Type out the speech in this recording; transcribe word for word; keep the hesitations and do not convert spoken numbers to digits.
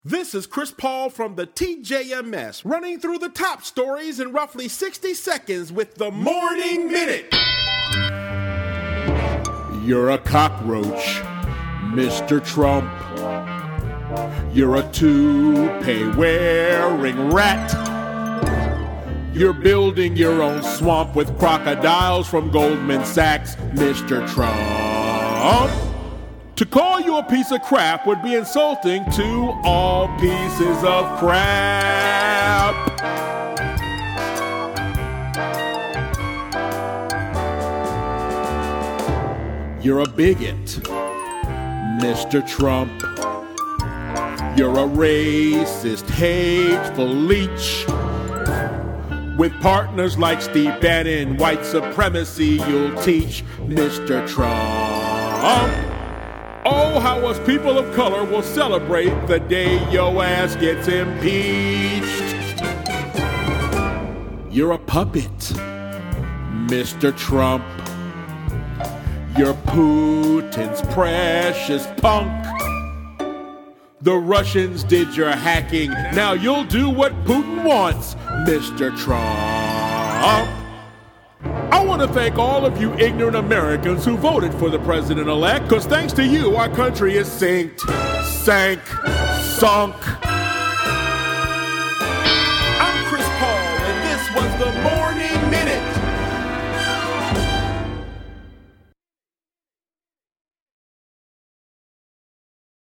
This is Chris Paul from the T J M S, running through the top stories in roughly sixty seconds with the Morning Minute. You're a cockroach, Mister Trump. You're a toupee-wearing rat. You're building your own swamp with crocodiles from Goldman Sachs, Mister Trump. To call you a piece of crap would be insulting to all pieces of crap. You're a bigot, Mister Trump. You're a racist, hateful leech. With partners like Steve Bannon, white supremacy you'll teach, Mister Trump. Oh, how us people of color will celebrate the day your ass gets impeached. You're a puppet, Mister Trump. You're Putin's precious punk. The Russians did your hacking. Now you'll do what Putin wants, Mister Trump. I want to thank all of you ignorant Americans who voted for the president-elect, because thanks to you, our country is synced, sank, sunk,